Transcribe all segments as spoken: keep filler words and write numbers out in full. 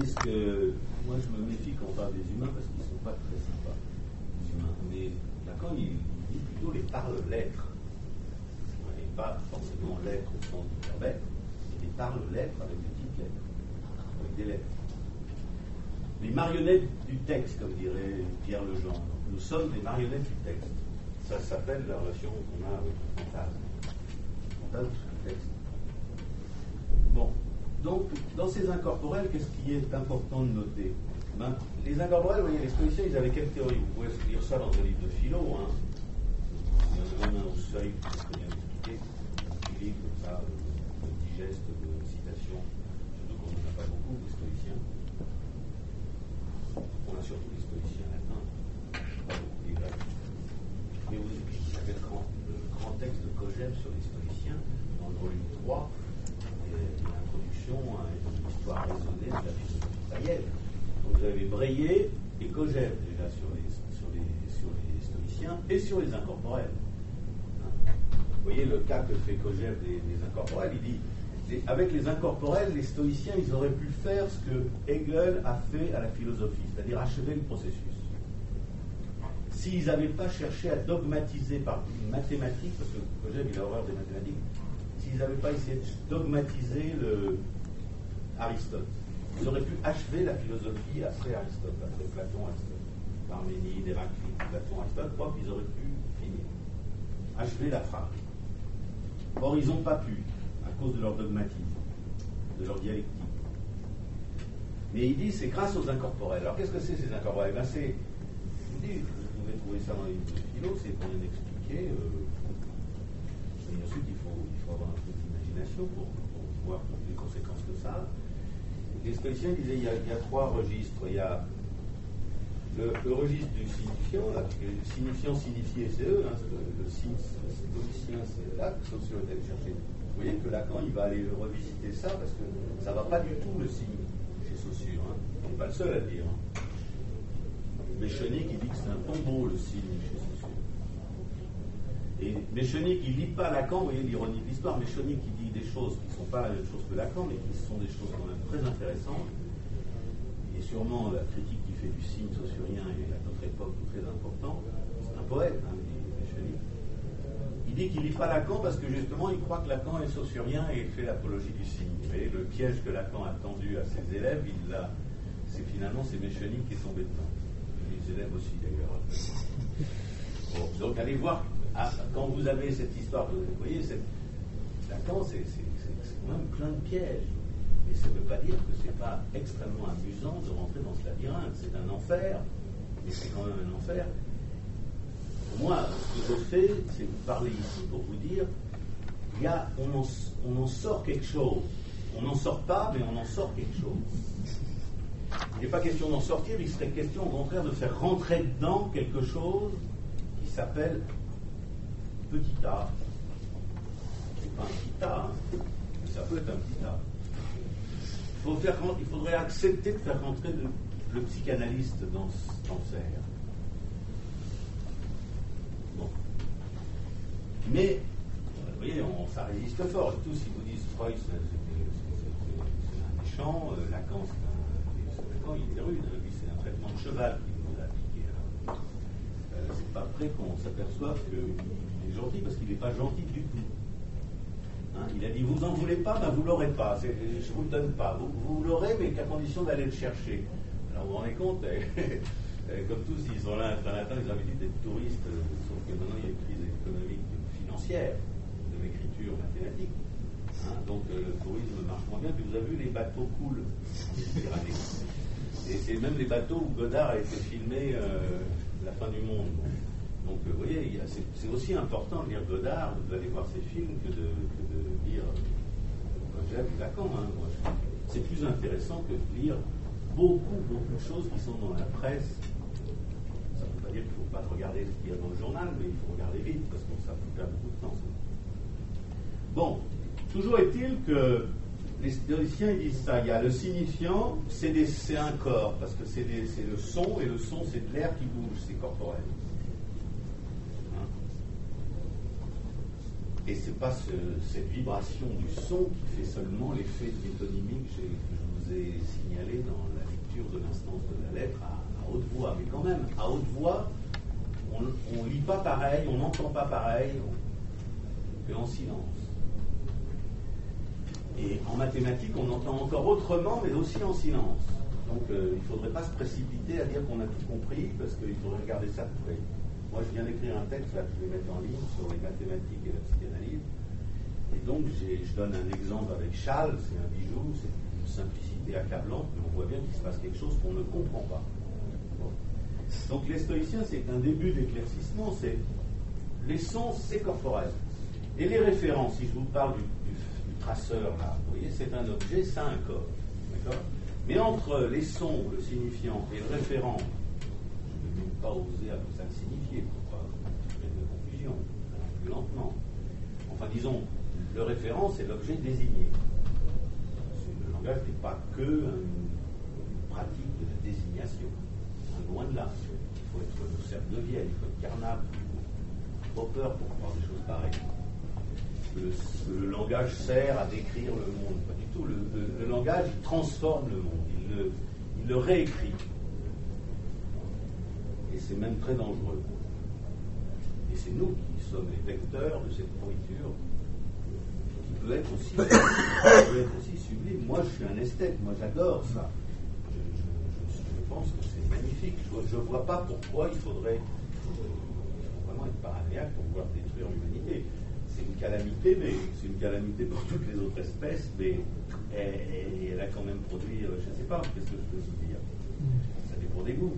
disent que moi je me méfie quand on parle des humains parce qu'ils ne sont pas très sympas, les humains. Mais Lacan, il, il dit plutôt les parle-lettres. Et pas forcément lettres au sens du verbe, mais les parle-lettres avec des petites lettres, avec des lettres. Les marionnettes du texte, comme dirait Pierre Legendre. Nous sommes des marionnettes du texte. Ça s'appelle la relation qu'on a avec le fantasme. Le fantasme, c'est un texte. Bon. Donc, dans ces incorporels, qu'est-ce qui est important de noter? Ben, les incorporels, vous voyez, les stoïciens, ils avaient quelle théorie? Vous pouvez lire ça dans un livre de philo, hein. Il y en a un au seuil, c'est très bien expliqué. Un livre comme ça, de digeste, de citation, surtout qu'on n'en a pas beaucoup, les stoïciens. On a surtout les stoïciens latins, pas beaucoup les grecs. Mais vous avez le grand, le grand texte de Kojève sur les stoïciens, dans le volume trois, et l'introduction à une histoire raisonnée de la philosophie païenne. Donc vous avez Breillet et Kojève déjà sur les, sur, les, sur les stoïciens et sur les incorporels. Hein? Vous voyez le cas que fait Kojève des, des incorporels, il dit les, avec les incorporels, les stoïciens, ils auraient pu faire ce que Hegel a fait à la philosophie, c'est-à-dire achever le processus. S'ils n'avaient pas cherché à dogmatiser par une mathématique, parce que Kojève il a horreur des mathématiques, s'ils n'avaient pas essayé de dogmatiser le Aristote, ils auraient pu achever la philosophie après Aristote, après Platon, Aristote, Parménide, Héraclite, Platon, Aristote, hop, ils auraient pu finir, achever la phrase. Or, ils n'ont pas pu, à cause de leur dogmatisme, de leur dialectique. Mais il dit, c'est grâce aux incorporels. Alors, qu'est-ce que c'est ces incorporels? Ben, c'est, je vous dis, vous pouvez trouver ça dans les livres de philo, c'est pour bien expliquer. Euh, et ensuite, il faut, il faut avoir un peu d'imagination pour, pour voir toutes les conséquences que ça a. Les stoïciens disaient, il y a, il y a trois registres. Il y a le, le registre du signifiant, là, parce que le signifiant, signifié, c'est eux, hein, le, le, le stoïcien, c'est là que Saussure est allé chercher. Vous voyez que Lacan, il va aller revisiter ça, parce que ça ne va pas du tout, le signe, chez Saussure. Hein. Il n'est pas le seul à le dire. Hein. Méchanique, il dit que c'est un tombeau, le signe, chez Saussure. Et Méchanique, il ne lit pas Lacan, vous voyez l'ironie de l'histoire. Méchanique, il dit des choses qui ne sont pas la même chose que Lacan, mais qui sont des choses quand même très intéressantes. Et sûrement la critique qu'il fait du signe saussurien est à notre époque très important. C'est un poète, hein, Méchanique. Il dit qu'il ne lit pas Lacan parce que justement il croit que Lacan est saussurien et il fait l'apologie du signe. Vous voyez, le piège que Lacan a tendu à ses élèves, il l'a, c'est finalement c'est Méchanique qui est tombé dedans. Les élèves aussi d'ailleurs. Bon, donc allez voir, ah, quand vous avez cette histoire, vous voyez, cette, Lacan c'est, c'est, c'est, c'est quand même plein de pièges. Mais ça ne veut pas dire que ce n'est pas extrêmement amusant de rentrer dans ce labyrinthe. C'est un enfer, mais c'est quand même un enfer. Moi, ce que je fais, c'est vous parler ici pour vous dire, il y a, on, en, on en sort quelque chose. On n'en sort pas, mais on en sort quelque chose. Il n'est pas question d'en sortir, il serait question au contraire de faire rentrer dedans quelque chose qui s'appelle petit a. C'est pas un petit a, hein, mais ça peut être un petit a. Il, faut faire, il faudrait accepter de faire rentrer le, le psychanalyste dans ce cancer. Bon. Mais, vous voyez, on, ça résiste fort. Et tous, ils vous disent Freud, c'est, c'est, c'est, c'est un méchant, euh, Lacan, c'est un. Lacan, il est rude, hein, lui, c'est un traitement de cheval qu'il nous a appliqué. Alors, euh, c'est pas après qu'on s'aperçoive qu'il est gentil, parce qu'il n'est pas gentil du tout. Hein, il a dit, vous n'en voulez pas, ben vous ne l'aurez pas. C'est, je ne vous le donne pas. Vous, vous l'aurez, mais qu'à condition d'aller le chercher. Alors vous vous rendez compte, comme tous, ils sont là, en latin, ils ont l'habitude d'être touristes, sauf que maintenant, il y a une crise économique financière, de l'écriture mathématique. Hein, donc euh, le tourisme marche moins bien, puis vous avez vu, les bateaux coulent en Méditerranée. Et c'est même les bateaux où Godard a été filmé euh, la fin du monde. Donc, vous voyez, il y a, c'est, c'est aussi important de lire Godard, d'aller voir ses films, que de, que de lire Kojève ou Lacan. Hein, moi, je, c'est plus intéressant que de lire beaucoup, beaucoup de choses qui sont dans la presse. Ça ne veut pas dire qu'il ne faut pas regarder ce qu'il y a dans le journal, mais il faut regarder vite, parce que ça peut perdre beaucoup de temps. Bon, toujours est-il que les théoriciens ils disent ça. Il y a le signifiant, c'est, des, c'est un corps, parce que c'est, des, c'est le son, et le son, c'est de l'air qui bouge, c'est corporel. Et ce n'est pas ce, cette vibration du son qui fait seulement l'effet de métonymie que, j'ai, que je vous ai signalé dans la instances de la lettre à, à haute voix. Mais quand même, à haute voix, on ne lit pas pareil, on n'entend pas pareil que en silence. Et en mathématiques, on entend encore autrement, mais aussi en silence. Donc euh, il ne faudrait pas se précipiter à dire qu'on a tout compris, parce qu'il faudrait regarder ça de près. Moi, je viens d'écrire un texte là, que je vais mettre en ligne sur les mathématiques et la psychanalyse. Et donc, je donne un exemple avec Chasles, c'est un bijou, c'est une simplicité accablante, mais on voit bien qu'il se passe quelque chose qu'on ne comprend pas. Bon. Donc, les stoïciens, c'est un début d'éclaircissement, c'est les sons, c'est corporel. Et les références, si je vous parle du, du, du traceur, là, vous voyez, c'est un objet, ça un corps. D'accord ? Mais entre les sons, le signifiant, et le référent, je ne vais même pas oser appeler ça le signifié, pour pas créer de confusion, plus lentement. Enfin, disons, le référent, c'est l'objet désigné. Le langage n'est pas que une pratique de la désignation. Loin de là. Il faut être le cercle de Vienne, il faut être Carnap, Popper pour croire des choses pareilles. Le, le langage sert à décrire le monde. Pas du tout. Le, le, le langage, il transforme le monde. Il le, il le réécrit. Et c'est même très dangereux. Et c'est nous qui sommes les vecteurs de cette pourriture qui peut être aussi, qui peut être aussi sublime. Moi, je suis un esthète. Moi, j'adore ça. Je, je, je, je pense que c'est magnifique. Je ne vois pas pourquoi il faudrait, il faut vraiment être paranoïaque pour vouloir détruire l'humanité. C'est une calamité, mais c'est une calamité pour toutes les autres espèces, mais elle, elle a quand même produit, je ne sais pas, qu'est-ce que je peux vous dire. Ça dépend des goûts.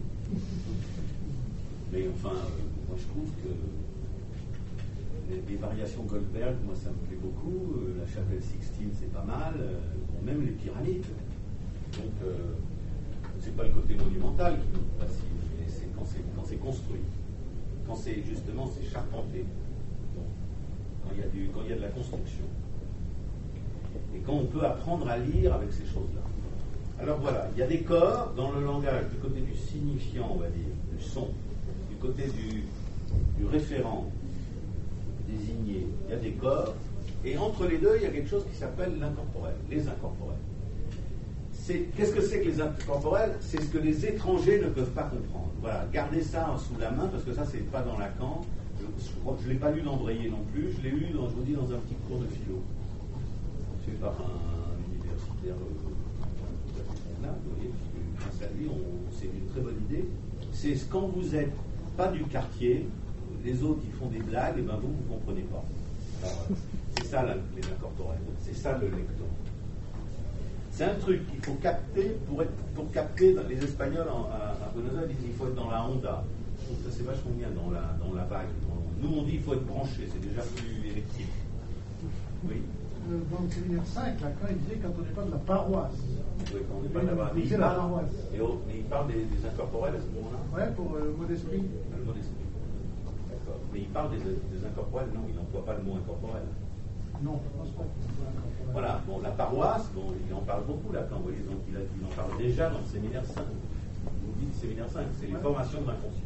Mais enfin, moi je trouve que les, les variations Goldberg, moi ça me plaît beaucoup. La chapelle Sixtine, c'est pas mal. Bon, même les pyramides. Donc, euh, c'est pas le côté monumental qui nous fascine, mais c'est quand c'est, quand c'est construit. Quand c'est justement, c'est charpenté. Quand il y a du, quand il y a de la construction. Et quand on peut apprendre à lire avec ces choses-là. Alors voilà, il y a des corps dans le langage, du côté du signifiant, on va dire, du son, du côté du, du référent désigné, il y a des corps, et entre les deux, il y a quelque chose qui s'appelle l'incorporel, les incorporels. C'est, qu'est-ce que c'est que les incorporels ? C'est ce que les étrangers ne peuvent pas comprendre. Voilà, gardez ça sous la main, parce que ça, c'est pas dans Lacan. Je ne l'ai pas lu d'Embrayer non plus, je l'ai lu, dans, je vous dis, dans un petit cours de philo. C'est par un universitaire tout à fait convenable, vous voyez, puis grâce à lui, on, c'est une très bonne idée. C'est quand vous n'êtes pas du quartier, les autres qui font des blagues, et ben vous, vous ne comprenez pas. Alors, c'est ça la, les incorporels, c'est ça le lecton. C'est un truc qu'il faut capter pour, être, pour capter, dans les Espagnols en, à, à Buenos Aires disent qu'il faut être dans la Honda. Donc ça c'est vachement bien dans la, dans la vague. Nous on dit qu'il faut être branché, c'est déjà plus électif. Oui. Euh, dans le séminaire cinq, Lacan il disait quand on n'est pas de la paroisse. Oui, quand on n'est pas de la paroisse. Mais il parle, et oh, mais il parle des, des incorporels à ce moment-là. Oui, pour euh, le mot d'esprit. Le mot d'esprit. D'accord. Mais il parle des, des incorporels, non, il n'emploie pas le mot incorporel. Non, je ne pense pas qu'il soit incorporel. Voilà, bon, la paroisse, bon, il en parle beaucoup là, quand vous voyez, donc il, a, il en parle déjà dans le séminaire cinq. Vous dites séminaire cinq, c'est les ouais. formations de l'inconscient.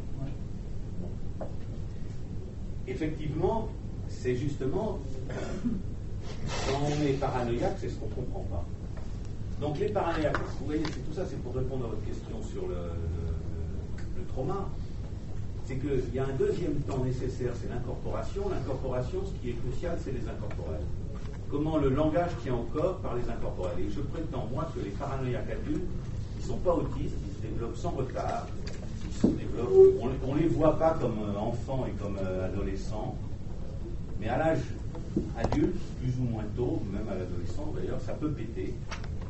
Effectivement, c'est justement quand on est paranoïaque, c'est ce qu'on ne comprend pas. Donc les paranoïaques, vous voyez, c'est, tout ça c'est pour répondre à votre question sur le, le, le trauma. C'est qu'il y a un deuxième temps nécessaire, c'est l'incorporation. L'incorporation, ce qui est crucial, c'est les incorporels. Comment le langage tient encore par les incorporels. Et je prétends, moi, que les paranoïaques adultes, ils ne sont pas autistes, ils se développent sans retard. Se développent. On ne les voit pas comme euh, enfants et comme euh, adolescents, mais à l'âge adulte, plus ou moins tôt, même à l'adolescence d'ailleurs, ça peut péter. Pourquoi ?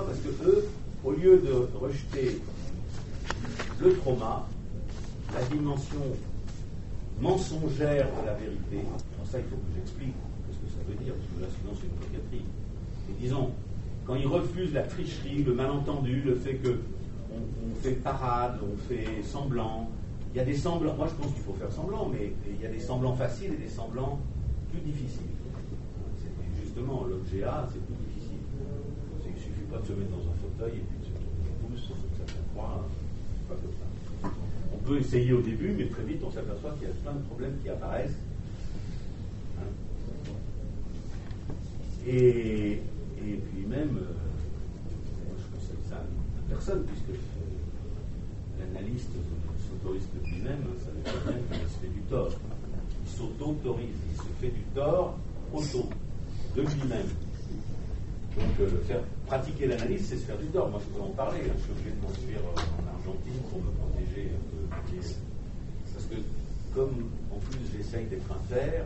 Parce que eux, au lieu de rejeter le trauma, la dimension mensongère de la vérité, pour ça il faut que j'explique ce que ça veut dire, parce que là sinon c'est une coquetterie. Et disons, quand ils refusent la tricherie, le malentendu, le fait que On, on fait parade, on fait semblant. Il y a des semblants, moi je pense qu'il faut faire semblant, mais il y a des semblants faciles et des semblants plus difficiles. C'est justement l'objet A, c'est plus difficile. Il ne suffit pas de se mettre dans un fauteuil et puis de se mettre les pouces, ça s'accroît, c'est pas comme ça. On peut essayer au début, mais très vite on s'aperçoit qu'il y a plein de problèmes qui apparaissent. Hein. Et, et puis même, euh, moi je conseille ça à personne, puisque l'analyste s'autorise que lui-même, ça veut dire bien qu'il se fait du tort. Il s'auto-autorise, il se fait du tort auto, de lui-même. Donc, euh, faire pratiquer l'analyse, c'est se faire du tort. Moi, je peux en parler. Hein. Je suis obligé de m'enfuir en Argentine pour me protéger un peu. Parce que, comme en plus j'essaye d'être un père,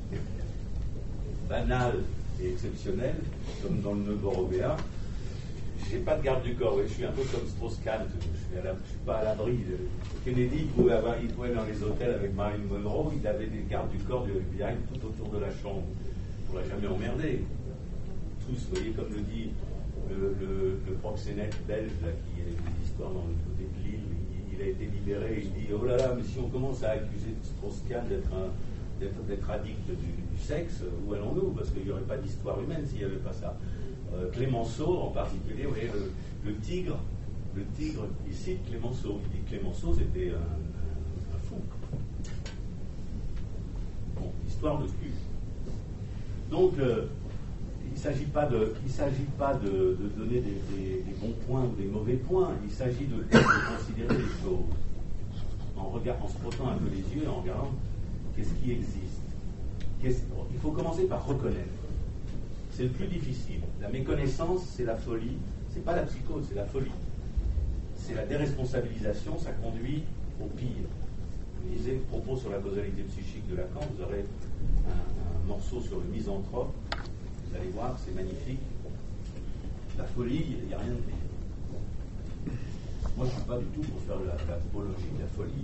banal et exceptionnel, comme dans le neveu européen, j'ai pas de garde du corps. Ouais. Je suis un peu comme Strauss-Kahn. Je ne suis pas à l'abri. Kennedy, il pouvait, avoir, il pouvait aller dans les hôtels avec Marilyn Monroe, il avait des gardes du corps du F B I tout autour de la chambre. On ne l'a jamais emmerdé. Tous, vous voyez, comme le dit le, le, le proxénète belge, là, qui a des histoires dans le côté de l'île, il, il a été libéré, il dit oh là là, mais si on commence à accuser Strauss-Kahn d'être un d'être, d'être addict du, du sexe, où allons-nous? Parce qu'il n'y aurait pas d'histoire humaine s'il n'y avait pas ça. Euh, Clémenceau, en particulier, vous voyez, le, le tigre, le tigre, il cite Clémenceau. Il dit que Clémenceau, c'était un, un, un fou. Bon, histoire de cul. Donc, euh, il ne s'agit pas de, il s'agit pas de, de donner des, des, des bons points ou des mauvais points. Il s'agit de, de considérer les choses en, regard, en se frottant un peu les yeux et en regardant qu'est-ce qui existe. Qu'est-ce, il faut commencer par reconnaître. C'est le plus difficile. La méconnaissance, c'est la folie. C'est pas la psychose, c'est la folie. C'est la déresponsabilisation, ça conduit au pire. Vous lisez le propos sur la causalité psychique de Lacan, vous aurez un, un morceau sur le misanthrope. Vous allez voir, c'est magnifique. La folie, il n'y a rien de pire. Moi, je ne suis pas du tout pour faire la, la apologie de la folie.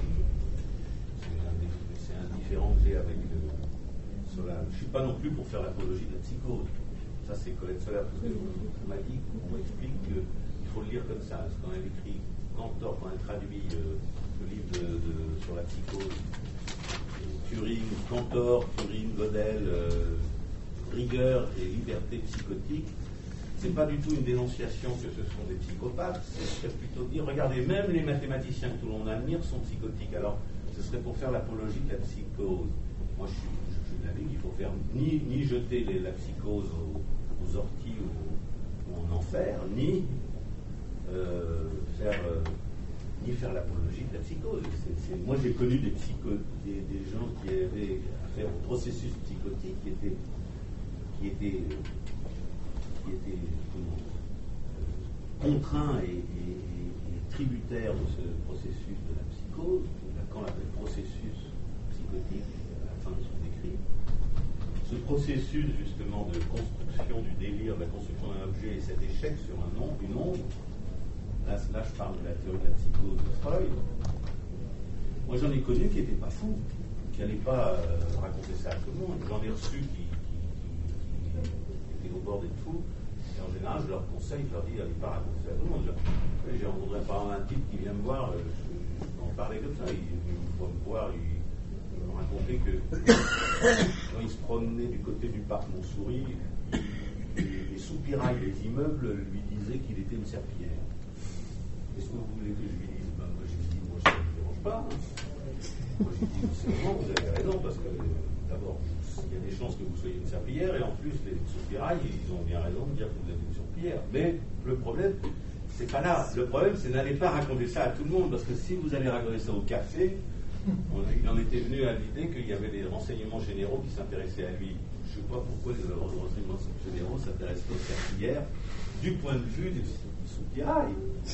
C'est, c'est indifférent que j'ai avec le, cela. Je ne suis pas non plus pour faire l'apologie de la psychose. Ça, c'est Colette Solaire, parce qu'on m'a dit, on m'explique qu'il faut le lire comme ça. Parce qu'on a écrit Cantor, quand on a traduit euh, le livre de, de, sur la psychose, Turing, Cantor, Turing, Gödel, euh, rigueur et liberté psychotique, c'est pas du tout une dénonciation que ce sont des psychopathes, c'est plutôt dire, regardez, même les mathématiciens que tout le monde admire sont psychotiques. Alors, ce serait pour faire l'apologie de la psychose. Moi, je suis, je suis de l'avis qu'il faut faire ni, ni jeter les, la psychose aux, aux orties ou, ou en enfer, ni euh, faire euh, ni faire l'apologie de la psychose. C'est, c'est, moi, j'ai connu des, psycho, des, des gens qui avaient affaire au processus psychotique qui étaient qui était, qui était comment, euh, contraint et, et, et tributaire de ce processus de la psychose, Lacan l'appelle processus psychotique à la fin de son écrit. Ce processus justement de construction du délire, de la construction d'un objet et cet échec sur un nom, une onde, là, là je parle de la théorie de la psychose de Freud. Moi j'en ai connu qui n'étaient pas fous, qui n'allaient pas euh, raconter ça à tout le monde. J'en ai reçu qui au bord d'être fous, et en général je leur conseille, je leur dis allez pas raconter ça à tout le monde. Je, j'ai rencontré par un type qui vient me voir, je, je peux en parler comme ça, il, il va me voir, il, il me racontait que quand il se promenait du côté du parc Montsouris, les, les soupirails des immeubles lui disaient qu'il était une serpillière. Qu'est-ce que vous voulez que je lui dise? Ben, moi je lui dis, moi ça ne me dérange pas. Hein. Moi je lui dis, c'est bon, vous avez raison, parce que d'abord, il y a des chances que vous soyez une serpillière, et en plus, les soupirails, ils ont bien raison de dire que vous êtes une serpillière. Mais le problème, c'est pas là. Le problème, c'est n'allez pas raconter ça à tout le monde, parce que si vous allez raconter ça au café, on, il en était venu à l'idée qu'il y avait des renseignements généraux qui s'intéressaient à lui. Je ne sais pas pourquoi les renseignements généraux s'intéressent aux serpillères du point de vue des soupirails.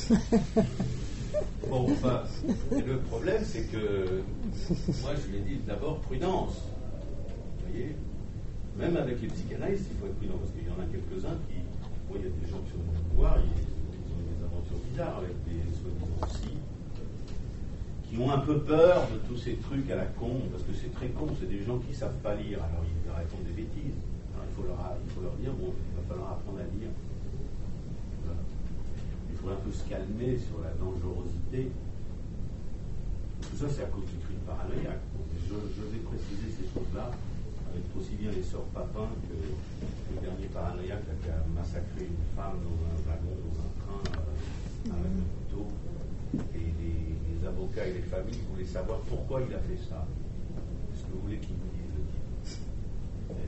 Bon, enfin, le problème, c'est que moi, je lui ai dit d'abord prudence. Vous voyez, même avec les psychanalystes, il faut être prudent, parce qu'il y en a quelques-uns qui, bon, il y a des gens qui sont dans le pouvoir, ils, ils ont des aventures bizarres avec des soi-disant psy, qui ont un peu peur de tous ces trucs à la con, parce que c'est très con, c'est des gens qui ne savent pas lire, alors ils racontent des bêtises. Alors, il, faut leur, il faut leur dire, bon, il va falloir apprendre à lire. Voilà. Il faut un peu se calmer sur la dangerosité. Tout ça, c'est à cause du crime paranoïaque. Je, je vais préciser ces choses-là, avec aussi bien les sœurs Papin que le dernier paranoïaque qui a massacré une femme dans un wagon, dans un train, euh, avec un couteau. Et les, les avocats et les familles voulaient savoir pourquoi il a fait ça. Est-ce que vous voulez qu'ils vous disent le type?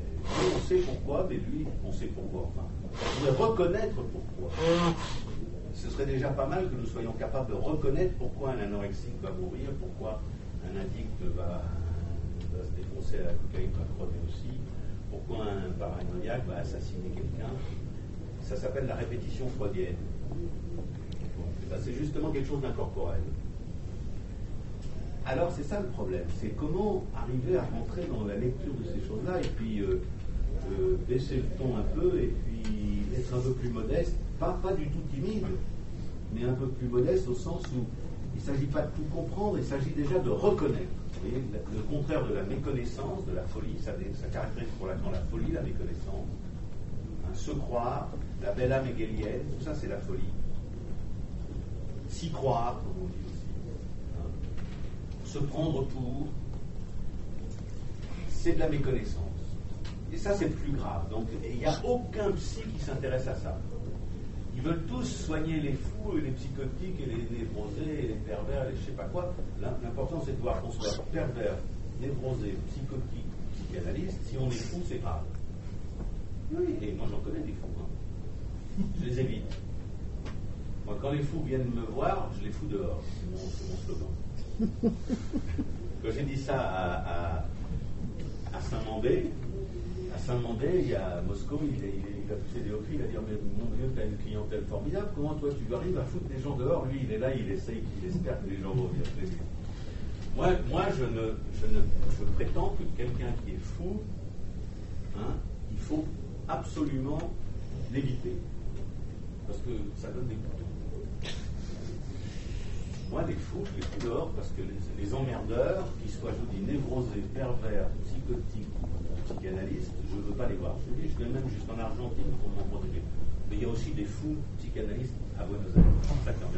On sait pourquoi, mais lui, on sait pourquoi. Enfin, on pourrait reconnaître pourquoi. ce serait déjà pas mal que nous soyons capables de reconnaître pourquoi un anorexique va mourir, pourquoi un addict va, va se défoncer à la cocaïne, va crever aussi, pourquoi un paranoïaque va assassiner quelqu'un. Ça s'appelle la répétition freudienne. Ben, c'est justement quelque chose d'incorporel. Alors c'est ça le problème, c'est comment arriver à rentrer dans la lecture de ces choses-là et puis euh, euh, baisser le ton un peu et puis être un peu plus modeste, pas, pas du tout timide, mais un peu plus modeste au sens où il ne s'agit pas de tout comprendre, il s'agit déjà de reconnaître. Vous voyez, le contraire de la méconnaissance, de la folie, ça, ça caractérise pour l'instant la folie, la méconnaissance, hein, se croire, la belle âme hégélienne, tout ça c'est la folie. S'y croire, comme on dit aussi, hein. Se prendre pour, c'est de la méconnaissance. Et ça c'est plus grave. Donc il n'y a aucun psy qui s'intéresse à ça. Ils veulent tous soigner les fous et les psychotiques et les névrosés et les pervers et les je sais pas quoi. L'important c'est de voir qu'on soit pervers, névrosé, psychotique, psychanalyste. Si on est fou, c'est grave. Oui, et moi j'en connais des fous. Hein. Je les évite. Moi, quand les fous viennent me voir, je les fous dehors. C'est mon, c'est mon slogan. Quand j'ai dit ça à, à, à Saint-Mandé, à Saint-Mandé, il y a à Moscou, il, il, il a poussé des hauts cris, il a dit mais mon Dieu, tu as une clientèle formidable, comment toi tu arrives à foutre des gens dehors? Lui, il est là, il essaye, il espère que les gens vont venir chez lui. Moi, moi je, ne, je, ne, je prétends que quelqu'un qui est fou, hein, il faut absolument l'éviter. Parce que ça donne des boutons. Moi, les fous, je les fous dehors parce que les, les emmerdeurs, qu'ils soient, je vous dis, névrosés, pervers, psychotiques, psychanalystes, je ne veux pas les voir. Je vous dis, je vais même jusqu'en Argentine pour m'en protéger. Mais il y a aussi des fous psychanalystes à Buenos Aires. Ça qui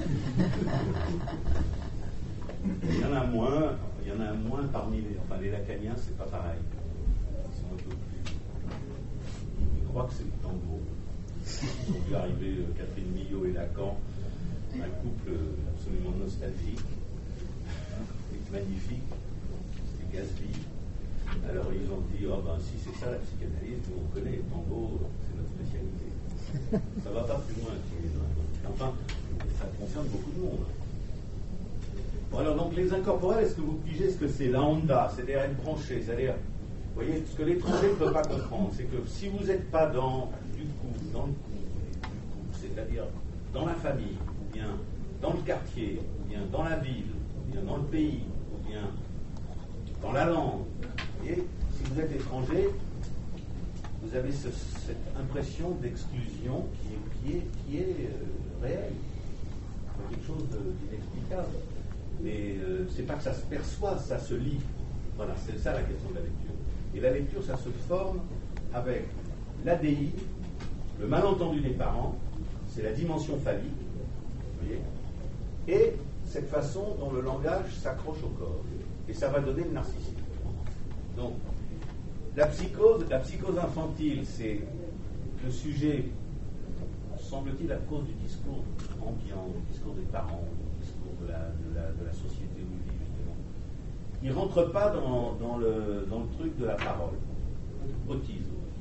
Il y en a moins, il y en a moins parmi les. Enfin, les lacaniens, c'est pas pareil. Ils sont un peu plus. Ils croient que c'est le tango. Ils ont vu arriver euh, Catherine Millot et Lacan, un couple absolument nostalgique, magnifique, c'était Gatsby. Alors ils ont dit, oh ben si c'est ça la psychanalyse, on connaît le tango, c'est notre spécialité. Ça va pas plus loin que les uns. Enfin, ça concerne beaucoup de monde. Bon alors donc les incorporels, est-ce que vous pigez ce que c'est? La Honda, c'est-à-dire être branché, c'est-à-dire, vous voyez, ce que l'étranger ne peut pas comprendre, c'est que si vous n'êtes pas dans du coup, dans le coup, du coup, c'est-à-dire dans la famille, ou bien dans le quartier, ou bien dans la ville, ou bien dans le pays, ou bien dans la langue, vous voyez, si vous êtes étranger, vous avez ce, cette impression d'exclusion qui est, qui est, qui est euh, réelle. C'est quelque chose d'inexplicable. Mais euh, c'est pas que ça se perçoit, ça se lit. Voilà, c'est ça la question de la lecture. Et la lecture, ça se forme avec l'A D I, le malentendu des parents, c'est la dimension phallique, vous voyez, et cette façon dont le langage s'accroche au corps. Et ça va donner le narcissisme. Donc, la psychose, la psychose infantile, c'est le sujet, semble-t-il, à cause du discours ambiant, du discours des parents, du discours de la, de la, de la société où il vit, justement. Il ne rentre pas dans, dans, le, dans le truc de la parole. Autisme.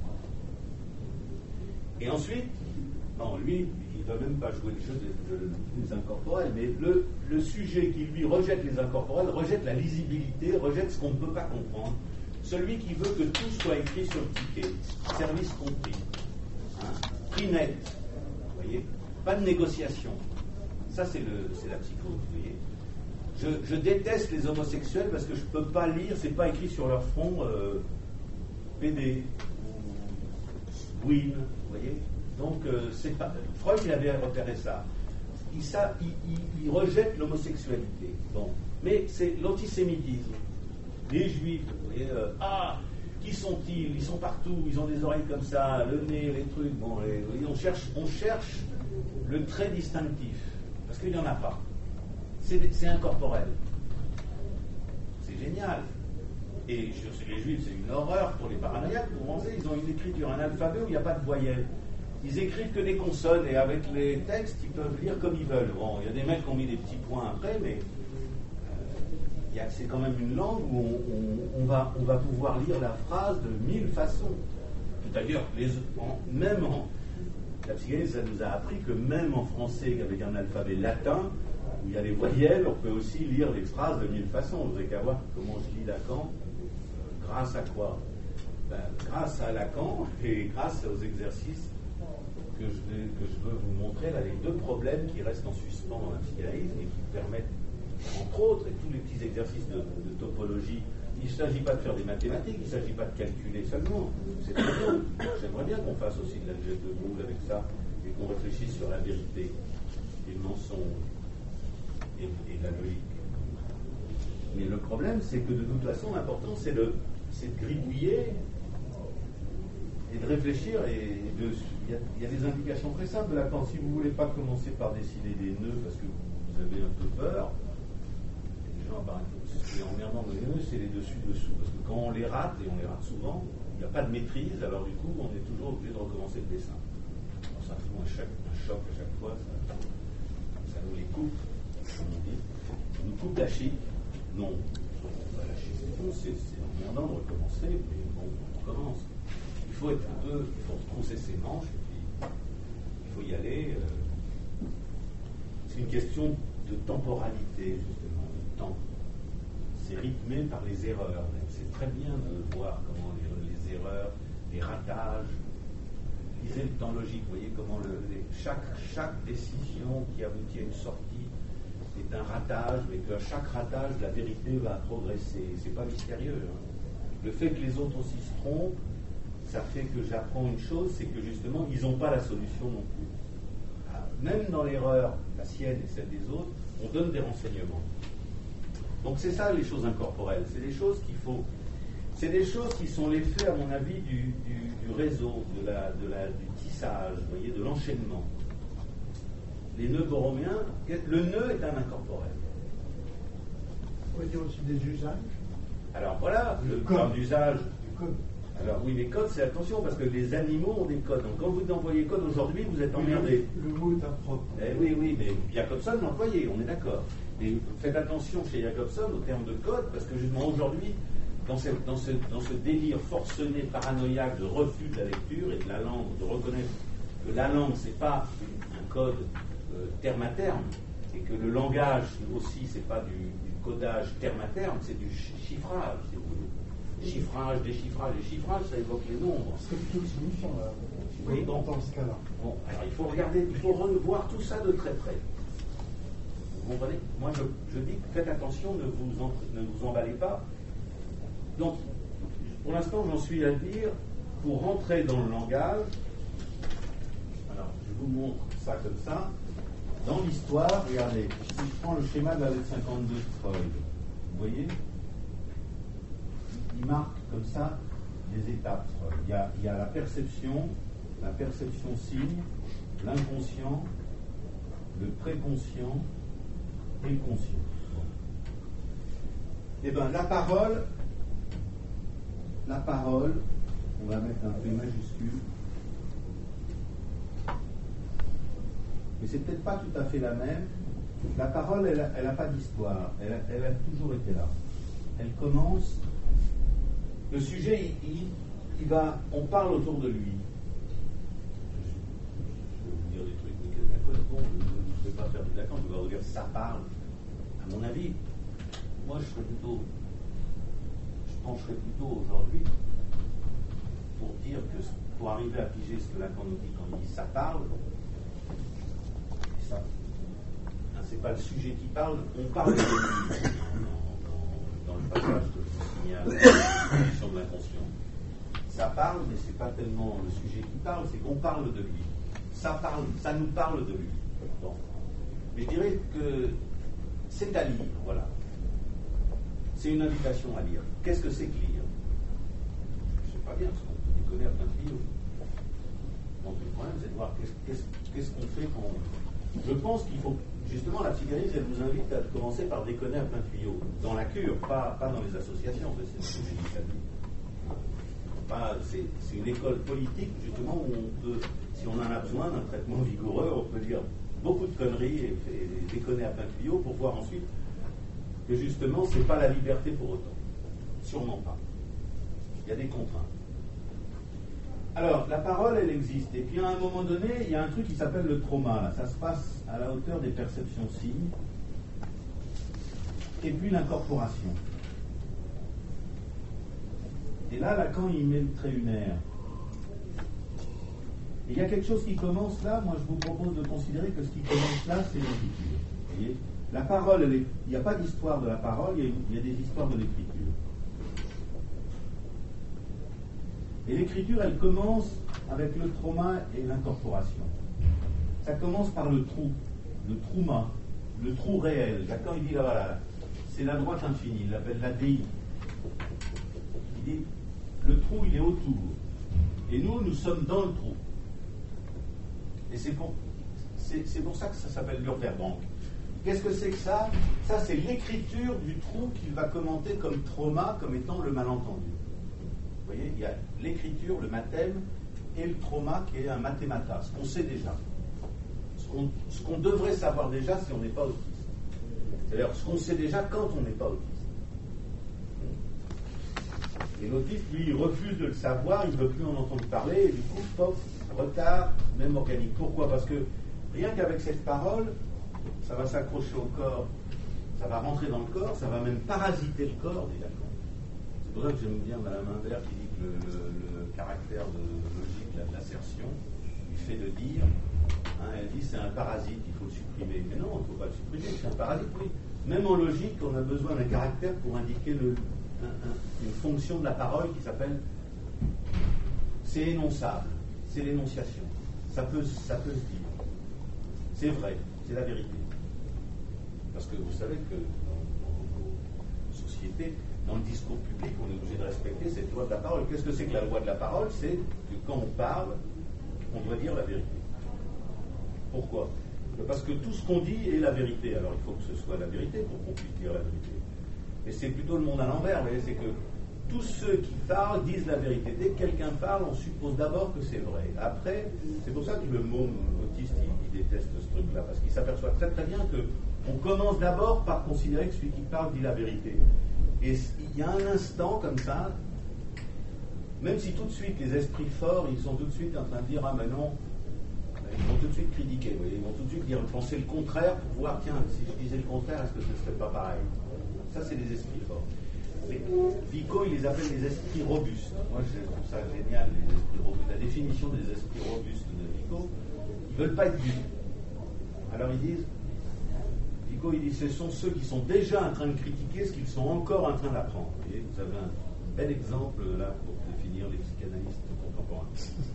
Et ensuite, non, lui, il ne doit même pas jouer le jeu des, de, des incorporels, mais le, le sujet qui, lui, rejette les incorporels, rejette la lisibilité, rejette ce qu'on ne peut pas comprendre. Celui qui veut que tout soit écrit sur le ticket, service compris, hein, prix net, vous voyez, pas de négociation. Ça, c'est, le, c'est la psychose, vous voyez. Je, je déteste les homosexuels parce que je ne peux pas lire, c'est pas écrit sur leur front euh, P D ou Win, vous voyez. Donc, euh, c'est pas. Freud, il avait repéré ça. Il, ça, il, il, il rejette l'homosexualité. Bon. Mais c'est l'antisémitisme. Les juifs, vous voyez, euh, ah, qui sont-ils? Ils sont partout, ils ont des oreilles comme ça, le nez, les trucs. Bon, les, vous voyez, on cherche, on cherche le trait distinctif, parce qu'il n'y en a pas. C'est, c'est incorporel. C'est génial. Et chez les juifs, c'est une horreur pour les paranoïaques. Vous pensez, ils ont une écriture, un alphabet où il n'y a pas de voyelles. Ils écrivent que des consonnes, et avec les textes, ils peuvent lire comme ils veulent. Bon, il y a des mecs qui ont mis des petits points après, mais euh, y a, c'est quand même une langue où on, on, on, va, on va pouvoir lire la phrase de mille façons. D'ailleurs, les, en, même en, La psychanalyse, ça nous a appris que même en français, avec un alphabet latin, où il y a les voyelles, on peut aussi lire les phrases de mille façons. Vous n'avez qu'à voir comment je lis Lacan. Euh, grâce à quoi? Ben, grâce à Lacan et grâce aux exercices que je, vais, que je veux vous montrer, là, les deux problèmes qui restent en suspens dans la psychanalyse et qui permettent, entre autres, et tous les petits exercices de, de topologie. Il ne s'agit pas de faire des mathématiques, il ne s'agit pas de calculer seulement. C'est très bien. J'aimerais bien qu'on fasse aussi de l'algèbre de Boole avec ça et qu'on réfléchisse sur la vérité et le mensonge et, et la logique. Mais le problème, c'est que de toute façon, l'important, c'est de, c'est de gribouiller et de réfléchir. Et de, il, y a, il y a des indications très simples de Lacan. Si vous ne voulez pas commencer par dessiner des nœuds parce que vous avez un peu peur, les gens, bah, c'est ce qui est emmerdant de les nœuds, c'est les dessus-dessous. Parce que quand on les rate, et on les rate souvent, il n'y a pas de maîtrise, alors du coup, on est toujours obligé de recommencer le dessin. Alors, ça fout un choc, un choc à chaque fois, ça, ça nous les coupe, comme on dit. Ça nous coupe la chic. Non, on va lâcher c'est bon, c'est, c'est emmerdant de recommencer, mais bon, on recommence. Il faut être un peu, il faut retrousser ses manches, et puis il faut y aller. Euh, c'est une question de temporalité, justement, de temps. C'est rythmé par les erreurs. C'est très bien de voir comment les, les erreurs, les ratages, lisez le temps logique, vous voyez comment le, les, chaque, chaque décision qui aboutit à une sortie est un ratage, mais qu'à chaque ratage, la vérité va progresser. C'est pas mystérieux. Hein. Le fait que les autres aussi se trompent, ça fait que j'apprends une chose, c'est que justement, ils n'ont pas la solution non plus. Même dans l'erreur, la sienne et celle des autres, on donne des renseignements. Donc c'est ça les choses incorporelles. C'est des choses qu'il faut. C'est des choses qui sont l'effet, à mon avis, du, du, du réseau, de la, de la, du tissage, vous voyez, de l'enchaînement. Les nœuds borroméens, le nœud est un incorporel. On peut dire aussi des usages. Alors voilà, le code d'usage. Alors oui, les codes, c'est attention, parce que les animaux ont des codes. Donc quand vous envoyez code aujourd'hui, vous êtes emmerdé. Le, le mot est impropre. Eh oui, oui, mais Jacobson l'employait, on est d'accord. Et faites attention chez Jacobson au terme de code, parce que justement aujourd'hui, dans, cette, dans, ce, dans ce délire forcené, paranoïaque de refus de la lecture et de la langue, de reconnaître que la langue, c'est pas un code euh, terme à terme, et que le langage aussi, c'est pas du, du codage terme à terme, c'est du chiffrage, si vous voulez. Chiffrage, déchiffrage, déchiffrage, ça évoque les nombres. C'est plutôt le signifiant, là. Oui, bon, dans ce cas-là. Bon, alors il faut regarder, il faut revoir tout ça de très près. Vous comprenez? Moi, je, je dis, faites attention, ne vous, en, ne vous emballez pas. Donc, pour l'instant, j'en suis à dire, pour rentrer dans le langage, alors, je vous montre ça comme ça. Dans l'histoire, regardez, si je prends le schéma de la lettre cinquante-deux de Freud, vous voyez? Il marque comme ça des étapes. Il y a, il y a la perception, la perception signe, l'inconscient, le préconscient et le conscient. Eh bien, la parole, la parole, on va mettre un P majuscule, mais c'est peut-être pas tout à fait la même. La parole, elle n'a pas d'histoire, elle a, elle a toujours été là. Elle commence. Le sujet, il, il, il va, on parle autour de lui. Je, je vais vous dire des trucs, mais d'accord, bon, je ne vais pas faire du Lacan, je vais vous dire ça parle. À mon avis, moi je serais plutôt, je pencherais plutôt aujourd'hui pour dire que pour arriver à piger ce que Lacan nous dit quand il dit ça parle, ça, hein, c'est pas le sujet qui parle, on parle de lui dans, dans, dans le passage que je vous signale, la de l'inconscient. Ça parle, mais c'est pas tellement le sujet qui parle, c'est qu'on parle de lui. Ça parle, ça nous parle de lui. Bon. Mais je dirais que c'est à lire, voilà. C'est une invitation à lire. Qu'est-ce que c'est que lire? Je ne sais pas bien, parce qu'on peut déconner à plein de tuyaux. Donc le problème, c'est de voir qu'est-ce, qu'est-ce, qu'est-ce qu'on fait quand on... Je pense qu'il faut... Justement, la psychanalyse, elle vous invite à commencer par déconner à plein de tuyaux. Dans la cure, pas, pas dans les associations, c'est ce que j'ai dit à lui. Pas, c'est, c'est une école politique, justement, où on peut, si on en a besoin d'un traitement vigoureux, on peut dire beaucoup de conneries et, et déconner à plein de tuyaux pour voir ensuite que justement, c'est pas la liberté pour autant. Sûrement pas. Il y a des contraintes. Alors, la parole, elle existe. Et puis, à un moment donné, il y a un truc qui s'appelle le trauma. Là. Ça se passe à la hauteur des perceptions signes. Et puis, l'incorporation. Et là, Lacan, il met le trait lunaire. Et il y a quelque chose qui commence là. Moi, je vous propose de considérer que ce qui commence là, c'est l'écriture. Vous voyez ? La parole, elle est... il n'y a pas d'histoire de la parole, il y a, il y a des histoires de l'écriture. Et l'écriture, elle commence avec le trauma et l'incorporation. Ça commence par le trou, le trauma, le trou réel. Lacan, il dit là, voilà, c'est la droite infinie, il l'appelle la D I. Il dit, le trou, il est autour. Et nous, nous sommes dans le trou. Et c'est pour, c'est, c'est pour ça que ça s'appelle l'Urverbank. Qu'est-ce que c'est que ça ? Ça, c'est l'écriture du trou qu'il va commenter comme trauma, comme étant le malentendu. Vous voyez, il y a l'écriture, le mathème, et le trauma qui est un mathémata, ce qu'on sait déjà. Ce qu'on, ce qu'on devrait savoir déjà si on n'est pas autiste. C'est-à-dire ce qu'on sait déjà quand on n'est pas autiste. Et l'autiste, lui, il refuse de le savoir, il ne veut plus en entendre parler, et du coup, pop, retard, même organique. Pourquoi ? Parce que rien qu'avec cette parole, ça va s'accrocher au corps, ça va rentrer dans le corps, ça va même parasiter le corps, dit Lacan. C'est pour ça que j'aime bien Madame Imbert qui dit que le, le, le caractère de logique de l'assertion, du fait de dire, hein, elle dit c'est un parasite, il faut le supprimer. Mais non, il ne faut pas le supprimer, c'est un parasite, oui. Même en logique, on a besoin d'un caractère pour indiquer le, un, un, une fonction de la parole qui s'appelle c'est énonçable, c'est l'énonciation. Ça peut, ça peut se dire. C'est vrai, c'est la vérité. Parce que vous savez que dans, dans nos sociétés, dans le discours public, on est obligé de respecter cette loi de la parole. Qu'est-ce que c'est que la loi de la parole ? C'est que quand on parle, on doit dire la vérité. Pourquoi ? Parce que tout ce qu'on dit est la vérité. Alors il faut que ce soit la vérité pour qu'on puisse dire la vérité. Et c'est plutôt le monde à l'envers, vous voyez, c'est que tous ceux qui parlent disent la vérité. Dès que quelqu'un parle, on suppose d'abord que c'est vrai. Après, c'est pour ça que le môme autiste, il, il déteste ce truc-là, parce qu'il s'aperçoit très très bien que on commence d'abord par considérer que celui qui parle dit la vérité. Et il y a un instant comme ça, même si tout de suite les esprits forts, ils sont tout de suite en train de dire ah mais non, ils vont tout de suite critiquer, vous voyez, ils vont tout de suite dire penser le contraire pour voir tiens si je disais le contraire est-ce que ce ne serait pas pareil. Ça c'est les esprits forts. Mais Vico il les appelle les esprits robustes. Moi je trouve ça génial les esprits robustes. La définition des esprits robustes de Vico, ils ne veulent pas être dupes. Alors ils disent Vico il dit ce sont ceux qui sont déjà en train de critiquer ce qu'ils sont encore en train d'apprendre. Vous voyez, vous avez un bel exemple là pour définir les psychanalystes contemporains.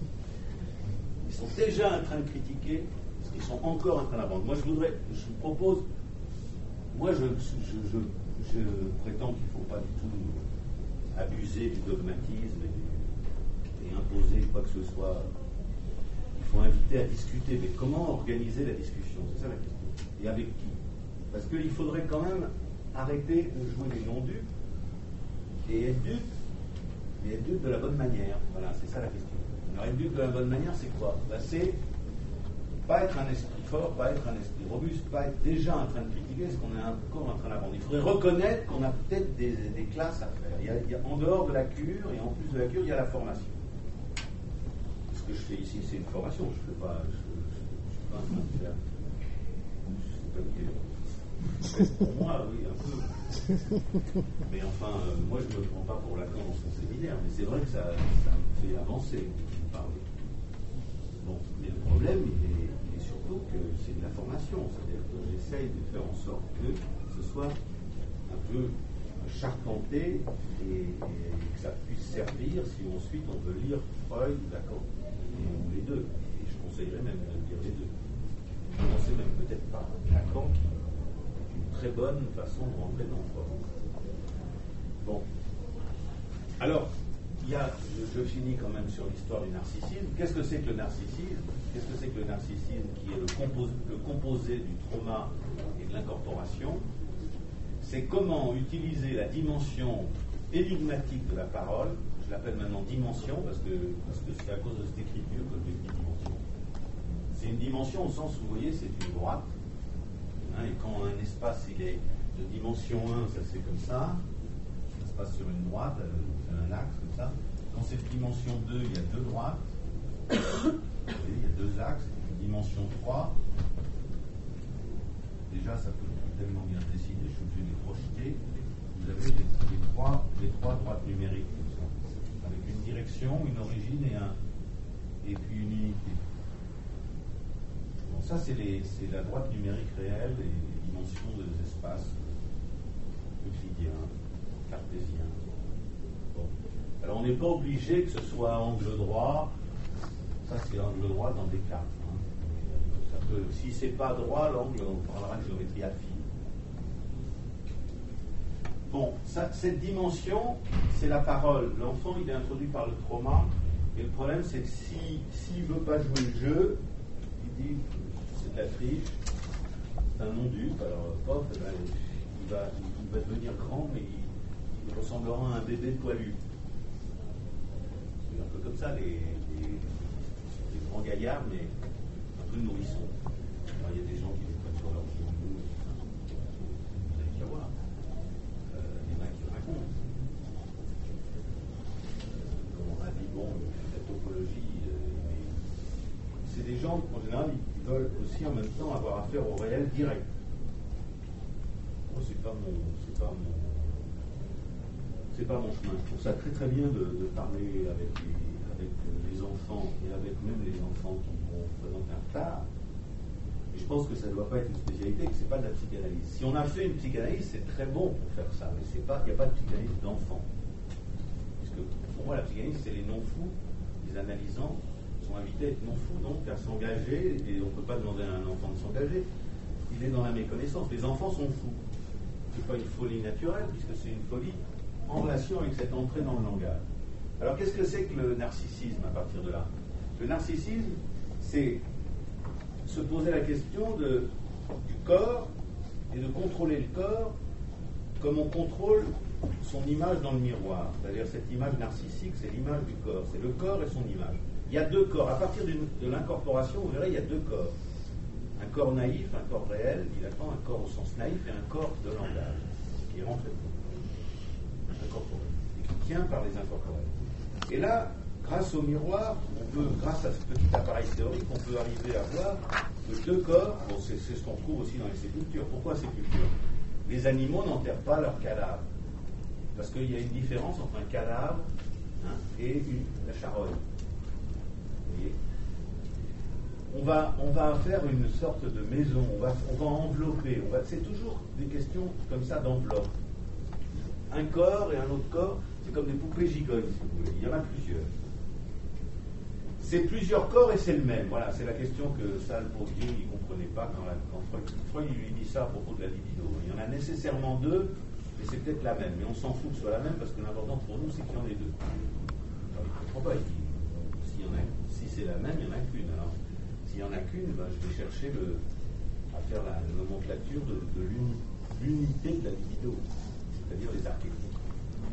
Ils sont déjà en train de critiquer ce qu'ils sont encore en train d'apprendre. Moi je voudrais, je vous propose, moi je, je, je, je prétends qu'il ne faut pas du tout abuser du dogmatisme et, et imposer quoi que ce soit. Il faut inviter à discuter, mais comment organiser la discussion ? C'est ça la question. Et avec qui ? Parce qu'il faudrait quand même arrêter de jouer les non-dupes et être dupe, et être dupe de la bonne manière. Voilà, c'est ça la question. Alors être dupe de la bonne manière, c'est quoi ? Ben, c'est pas être un esprit fort, pas être un esprit robuste, pas être déjà en train de critiquer ce qu'on est encore en train d'apprendre. Il faudrait reconnaître qu'on a peut-être des, des classes à faire. Il y, a, il y a en dehors de la cure, et en plus de la cure, il y a la formation. Ce que je fais ici, c'est une formation. Je ne fais pas... Je, je, je suis pas en train de faire... Je sais pas qui est... Pour moi, oui, un peu. Mais enfin, euh, moi, je ne me prends pas pour Lacan dans son séminaire, mais c'est vrai que ça, ça me fait avancer. Parler. Bon, mais le problème, il est, il est surtout que c'est de la formation. C'est-à-dire que j'essaye de faire en sorte que ce soit un peu charpenté et, et que ça puisse servir si ensuite on veut lire Freud, Lacan, ou les deux. Et je conseillerais même de lire les deux. Commencer même peut-être par Lacan, qui est une très bonne façon de rentrer dans Freud. Bon. Alors, il y a, je, je finis quand même sur l'histoire du narcissisme. Qu'est-ce que c'est que le narcissisme ? Qu'est-ce que c'est que le narcissisme qui est le, compos, le composé du trauma et de l'incorporation ? C'est comment utiliser la dimension énigmatique de la parole, je l'appelle maintenant dimension parce que, parce que c'est à cause de cette écriture que je dis dimension. C'est une dimension au sens où, vous voyez, c'est une droite, hein, et quand un espace il est de dimension un, ça c'est comme ça, ça se passe sur une droite, c'est un axe comme ça, dans cette dimension deux, il y a deux droites. Vous voyez, il y a deux axes. Une dimension trois. Déjà, ça peut être tellement bien dessiné, je suis obligé de les projeter. Vous avez les, les, trois, les trois droites numériques, comme ça, avec une direction, une origine et, un, et puis une unité. Bon, ça, c'est la droite numérique réelle et les dimensions des espaces euclidiens, cartésiens. Bon. Alors, on n'est pas obligé que ce soit angle droit. Ça, c'est angle droit dans Descartes. Hein. Ça peut, si c'est pas droit, l'angle, on parlera de géométrie affine. Bon, ça, cette dimension, c'est la parole. L'enfant, il est introduit par le trauma. Et le problème, c'est que s'il si, ne veut pas jouer le jeu, il dit c'est de la triche, c'est un non-dupe. Alors, pof, eh ben, il, va, il va devenir grand, mais il, il ressemblera à un bébé poilu. C'est un peu comme ça, les, les, les grands gaillards, mais un peu nourrissons. Alors, il y a des gens qui les prennent sur leur pied. Vous avez qu'à voir. Comme on a dit, bon, la topologie, euh, c'est des gens en général ils veulent aussi en même temps avoir affaire au réel direct. Moi, c'est pas mon, c'est pas mon, c'est pas mon chemin. Je trouve ça très très bien de, de parler avec les, avec les enfants et avec même les enfants qui vont présenter un retard. Je pense que ça ne doit pas être une spécialité, que ce n'est pas de la psychanalyse. Si on a fait une psychanalyse, c'est très bon pour faire ça, mais il n'y a pas de psychanalyse d'enfant. Parce que pour moi, la psychanalyse, c'est les non-fous, les analysants sont invités à être non-fous, donc à s'engager, et on ne peut pas demander à un enfant de s'engager. Il est dans la méconnaissance. Les enfants sont fous. Ce n'est pas une folie naturelle, puisque c'est une folie en relation avec cette entrée dans le langage. Alors, qu'est-ce que c'est que le narcissisme à partir de là? Le narcissisme, c'est se poser la question de, du corps et de contrôler le corps comme on contrôle son image dans le miroir. C'est-à-dire cette image narcissique, c'est l'image du corps. C'est le corps et son image. Il y a deux corps. À partir de l'incorporation, vous verrez, il y a deux corps. Un corps naïf, un corps réel, il attend un corps au sens naïf et un corps de langage qui rentre incorporé et qui tient par les incorporels. Et là, grâce au miroir, on peut, grâce à ce petit appareil théorique, on peut arriver à voir que deux corps, bon, c'est ce qu'on trouve aussi dans les sépultures. Pourquoi sépultures? Les animaux n'enterrent pas leurs cadavres. Parce qu'il y a une différence entre un cadavre hein, et une, la charogne. Vous voyez, on va, on va faire une sorte de maison, on va, on va envelopper. On va, c'est toujours des questions comme ça d'enveloppe. Un corps et un autre corps, c'est comme des poupées gigognes, si vous voulez. Il y en a plusieurs. C'est plusieurs corps et c'est le même. Voilà, c'est la question que ça, le pauvre Dieu, il ne comprenait pas quand, la, quand Freud, Freud il lui dit ça à propos de la libido. Il y en a nécessairement deux, mais c'est peut-être la même. Mais on s'en fout que ce soit la même parce que l'important pour nous, c'est qu'il y en ait deux. Alors, il ne comprend pas. Il dit, s'il y en a, si c'est la même, il n'y en a qu'une. Alors, s'il n'y en a qu'une, ben, je vais chercher le, à faire la, la nomenclature de, de l'unité de la libido, c'est-à-dire les archétypes.